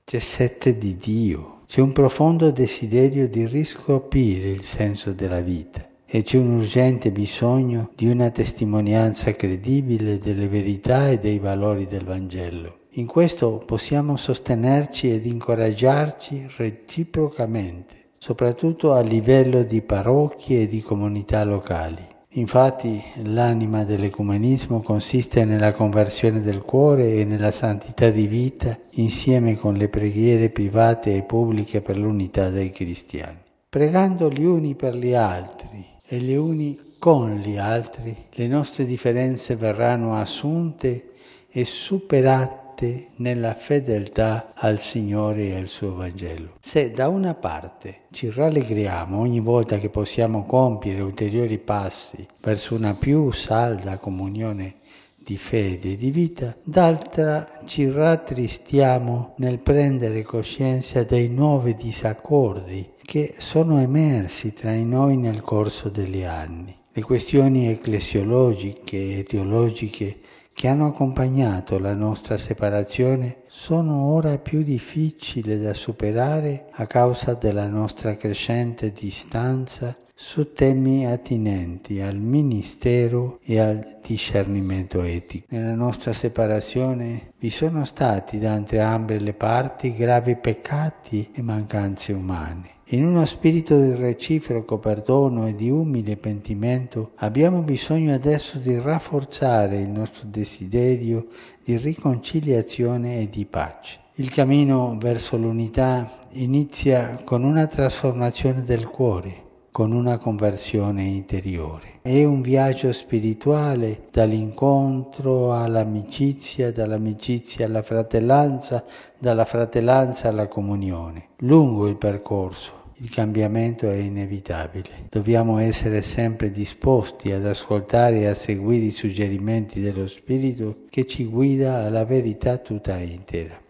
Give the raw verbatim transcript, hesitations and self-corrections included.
c'è sete di Dio, c'è un profondo desiderio di riscoprire il senso della vita e c'è un urgente bisogno di una testimonianza credibile delle verità e dei valori del Vangelo. In questo possiamo sostenerci ed incoraggiarci reciprocamente, soprattutto a livello di parrocchie e di comunità locali. Infatti l'anima dell'ecumenismo consiste nella conversione del cuore e nella santità di vita insieme con le preghiere private e pubbliche per l'unità dei cristiani. Pregando gli uni per gli altri e gli uni con gli altri, le nostre differenze verranno assunte e superate nella fedeltà al Signore e al suo Vangelo. Se da una parte ci rallegriamo ogni volta che possiamo compiere ulteriori passi verso una più salda comunione di fede e di vita, d'altra ci rattristiamo nel prendere coscienza dei nuovi disaccordi che sono emersi tra noi nel corso degli anni. Le questioni ecclesiologiche e teologiche che hanno accompagnato la nostra separazione sono ora più difficili da superare a causa della nostra crescente distanza su temi attinenti al ministero e al discernimento etico. Nella nostra separazione vi sono stati da entrambe le parti gravi peccati e mancanze umane. In uno spirito di reciproco perdono e di umile pentimento abbiamo bisogno adesso di rafforzare il nostro desiderio di riconciliazione e di pace. Il cammino verso l'unità inizia con una trasformazione del cuore, con una conversione interiore. È un viaggio spirituale dall'incontro all'amicizia, dall'amicizia alla fratellanza, dalla fratellanza alla comunione. Lungo il percorso, il cambiamento è inevitabile. Dobbiamo essere sempre disposti ad ascoltare e a seguire i suggerimenti dello Spirito che ci guida alla verità tutta intera.